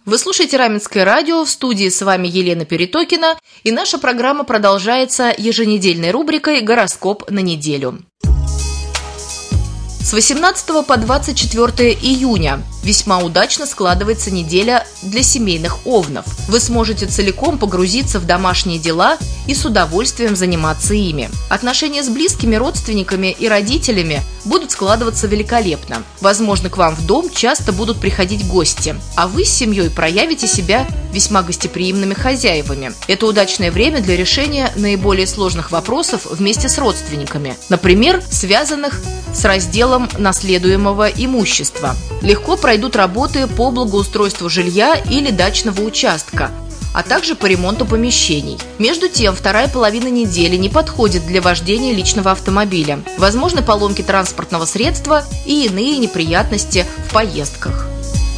Вы слушаете Раменское радио, в студии с вами Елена Перетокина, и наша программа продолжается еженедельной рубрикой «Гороскоп на неделю». С 18 по 24 июня весьма удачно складывается неделя для семейных овнов. Вы сможете целиком погрузиться в домашние дела и с удовольствием заниматься ими. Отношения с близкими родственниками и родителями будут складываться великолепно. Возможно, к вам в дом часто будут приходить гости, а вы с семьей проявите себя весьма гостеприимными хозяевами. Это удачное время для решения наиболее сложных вопросов вместе с родственниками, например, связанных с разделом наследуемого имущества. Легко пройдут работы по благоустройству жилья или дачного участка, а также по ремонту помещений. Между тем, вторая половина недели не подходит для вождения личного автомобиля. Возможны поломки транспортного средства и иные неприятности в поездках.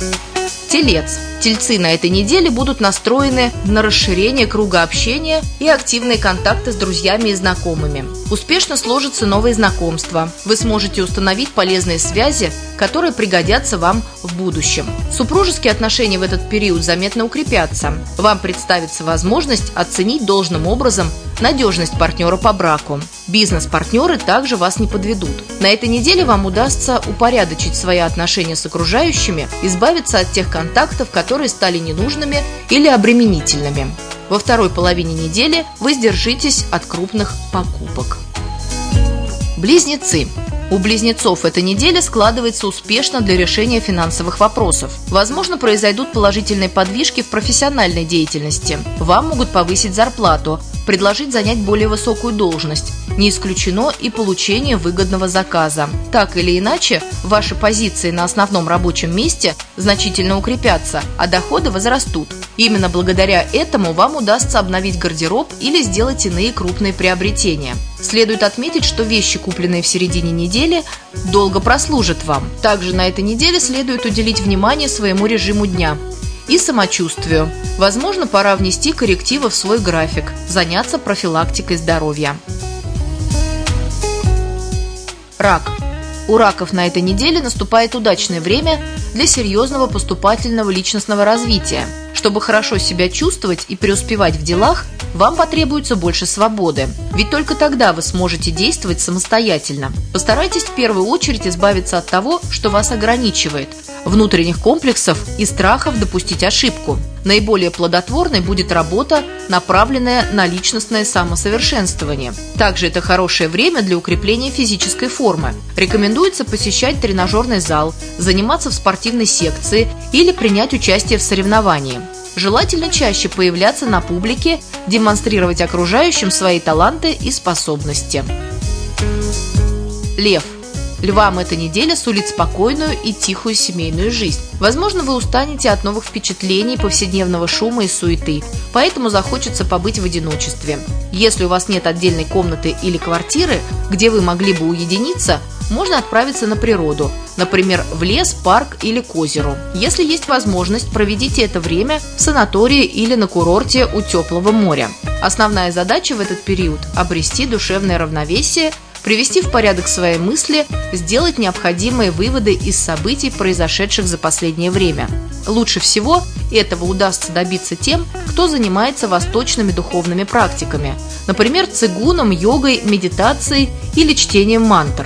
Телец. Тельцы на этой неделе будут настроены на расширение круга общения и активные контакты с друзьями и знакомыми. Успешно сложатся новые знакомства. Вы сможете установить полезные связи, которые пригодятся вам в будущем. Супружеские отношения в этот период заметно укрепятся. Вам представится возможность оценить должным образом надежность партнера по браку. Бизнес-партнеры также вас не подведут. На этой неделе вам удастся упорядочить свои отношения с окружающими, избавиться от тех контактов, которые стали ненужными или обременительными. Во второй половине недели вы сдержитесь от крупных покупок. Близнецы. У близнецов эта неделя складывается успешно для решения финансовых вопросов. Возможно, произойдут положительные подвижки в профессиональной деятельности. Вам могут повысить зарплату, предложить занять более высокую должность. Не исключено и получение выгодного заказа. Так или иначе, ваши позиции на основном рабочем месте значительно укрепятся, а доходы возрастут. Именно благодаря этому вам удастся обновить гардероб или сделать иные крупные приобретения. Следует отметить, что вещи, купленные в середине недели, долго прослужат вам. Также на этой неделе следует уделить внимание своему режиму дня и самочувствию. Возможно, пора внести коррективы в свой график, заняться профилактикой здоровья. Рак. У раков на этой неделе наступает удачное время для серьезного поступательного личностного развития. Чтобы хорошо себя чувствовать и преуспевать в делах, вам потребуется больше свободы. Ведь только тогда вы сможете действовать самостоятельно. Постарайтесь в первую очередь избавиться от того, что вас ограничивает, внутренних комплексов и страхов допустить ошибку. Наиболее плодотворной будет работа, направленная на личностное самосовершенствование. Также это хорошее время для укрепления физической формы. Рекомендуется посещать тренажерный зал, заниматься в спортивной секции или принять участие в соревновании. Желательно чаще появляться на публике, демонстрировать окружающим свои таланты и способности. Лев. Львам эта неделя сулит спокойную и тихую семейную жизнь. Возможно, вы устанете от новых впечатлений, повседневного шума и суеты, поэтому захочется побыть в одиночестве. Если у вас нет отдельной комнаты или квартиры, где вы могли бы уединиться, можно отправиться на природу, например, в лес, парк или к озеру. Если есть возможность, проведите это время в санатории или на курорте у теплого моря. Основная задача в этот период – обрести душевное равновесие, привести в порядок свои мысли, сделать необходимые выводы из событий, произошедших за последнее время. Лучше всего этого удастся добиться тем, кто занимается восточными духовными практиками, например, цигуном, йогой, медитацией или чтением мантр.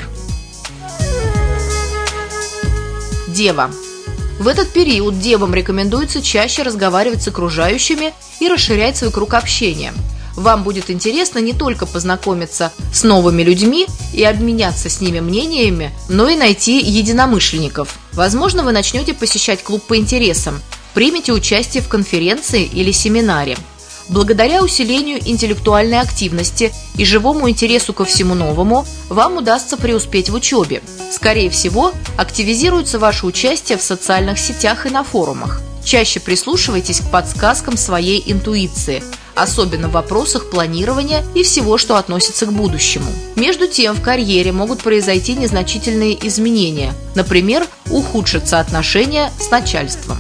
Дева. В этот период девам рекомендуется чаще разговаривать с окружающими и расширять свой круг общения. Вам будет интересно не только познакомиться с новыми людьми и обменяться с ними мнениями, но и найти единомышленников. Возможно, вы начнете посещать клуб по интересам, примете участие в конференции или семинаре. Благодаря усилению интеллектуальной активности и живому интересу ко всему новому, вам удастся преуспеть в учебе. Скорее всего, активизируется ваше участие в социальных сетях и на форумах. Чаще прислушивайтесь к подсказкам своей интуиции, особенно в вопросах планирования и всего, что относится к будущему. Между тем, в карьере могут произойти незначительные изменения, например, ухудшатся отношения с начальством.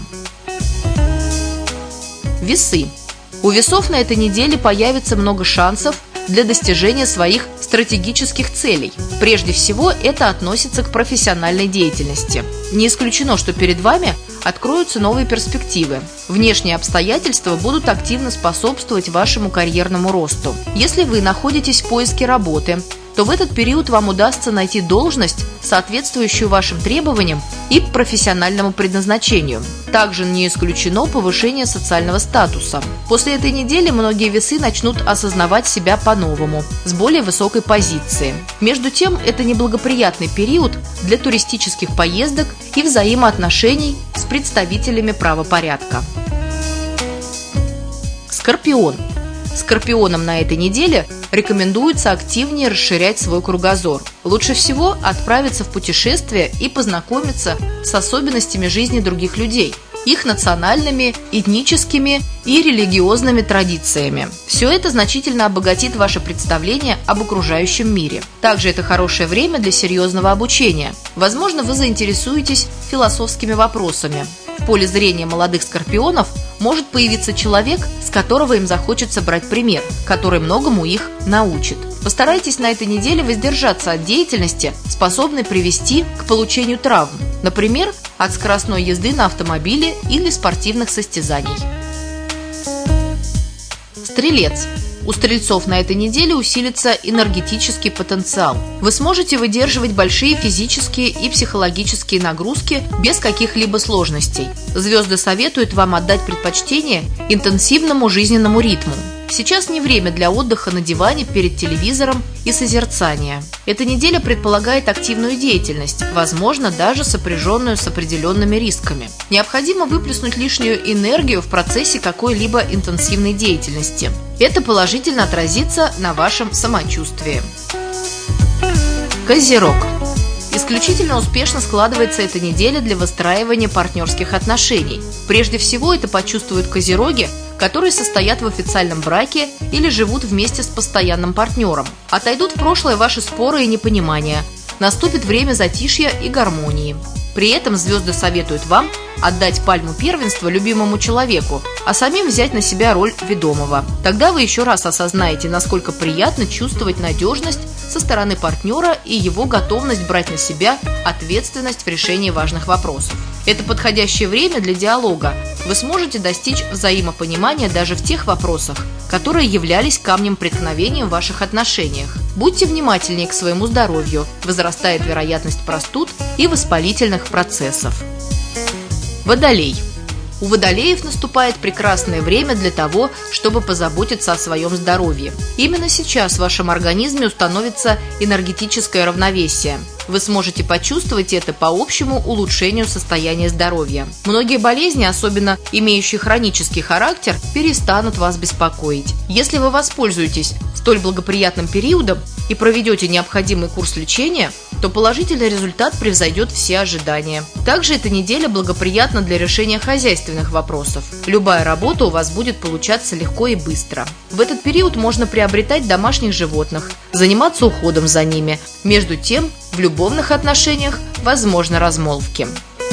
Весы. У весов на этой неделе появится много шансов для достижения своих стратегических целей. Прежде всего, это относится к профессиональной деятельности. Не исключено, что перед вами откроются новые перспективы. Внешние обстоятельства будут активно способствовать вашему карьерному росту. Если вы находитесь в поиске работы, то в этот период вам удастся найти должность, соответствующую вашим требованиям и профессиональному предназначению. Также не исключено повышение социального статуса. После этой недели многие весы начнут осознавать себя по-новому, с более высокой позиции. Между тем, это неблагоприятный период для туристических поездок и взаимоотношений с представителями правопорядка. Скорпион. Скорпионам на этой неделе рекомендуется активнее расширять свой кругозор. Лучше всего отправиться в путешествие и познакомиться с особенностями жизни других людей, их национальными, этническими и религиозными традициями. Все это значительно обогатит ваше представление об окружающем мире. Также это хорошее время для серьезного обучения. Возможно, вы заинтересуетесь философскими вопросами. В поле зрения молодых скорпионов может появиться человек, с которого им захочется брать пример, который многому их научит. Постарайтесь на этой неделе воздержаться от деятельности, способной привести к получению травм, например, от скоростной езды на автомобиле или спортивных состязаний. Стрелец. У стрельцов на этой неделе усилится энергетический потенциал. Вы сможете выдерживать большие физические и психологические нагрузки без каких-либо сложностей. Звезды советуют вам отдать предпочтение интенсивному жизненному ритму. Сейчас не время для отдыха на диване перед телевизором и созерцания. Эта неделя предполагает активную деятельность, возможно, даже сопряженную с определенными рисками. Необходимо выплеснуть лишнюю энергию в процессе какой-либо интенсивной деятельности. Это положительно отразится на вашем самочувствии. Козерог. Исключительно успешно складывается эта неделя для выстраивания партнерских отношений. Прежде всего это почувствуют козероги, которые состоят в официальном браке или живут вместе с постоянным партнером. Отойдут в прошлое ваши споры и непонимания. Наступит время затишья и гармонии. При этом звезды советуют вам отдать пальму первенства любимому человеку, а самим взять на себя роль ведомого. Тогда вы еще раз осознаете, насколько приятно чувствовать надежность со стороны партнера и его готовность брать на себя ответственность в решении важных вопросов. Это подходящее время для диалога. Вы сможете достичь взаимопонимания даже в тех вопросах, которые являлись камнем преткновения в ваших отношениях. Будьте внимательнее к своему здоровью, возрастает вероятность простуд и воспалительных процессов. Водолей. У водолеев наступает прекрасное время для того, чтобы позаботиться о своем здоровье. Именно сейчас в вашем организме установится энергетическое равновесие. Вы сможете почувствовать это по общему улучшению состояния здоровья. Многие болезни, особенно имеющие хронический характер, перестанут вас беспокоить. Если вы воспользуетесь столь благоприятным периодом и проведете необходимый курс лечения, то положительный результат превзойдет все ожидания. Также эта неделя благоприятна для решения хозяйственных вопросов. Любая работа у вас будет получаться легко и быстро. В этот период можно приобретать домашних животных, заниматься уходом за ними. Между тем, в любовных отношениях возможны размолвки.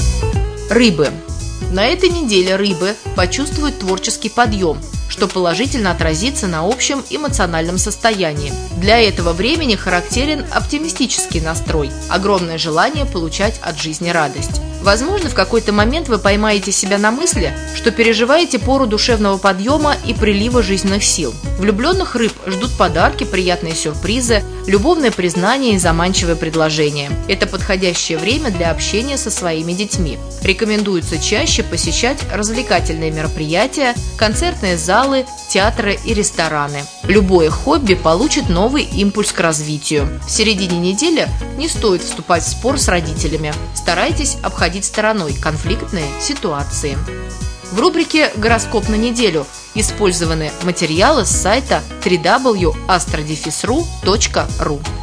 Рыбы. На этой неделе рыбы почувствуют творческий подъем, что положительно отразится на общем эмоциональном состоянии. Для этого времени характерен оптимистический настрой, огромное желание получать от жизни радость. Возможно, в какой-то момент вы поймаете себя на мысли, что переживаете пору душевного подъема и прилива жизненных сил. Влюбленных рыб ждут подарки, приятные сюрпризы, любовное признание и заманчивые предложения. Это подходящее время для общения со своими детьми. Рекомендуется чаще посещать развлекательные мероприятия, концертные залы, театры и рестораны. Любое хобби получит новый импульс к развитию. В середине недели не стоит вступать в спор с родителями. Старайтесь обходить стороной конфликтные ситуации. В рубрике «Гороскоп на неделю» использованы материалы с сайта www.astrodefisru.ru.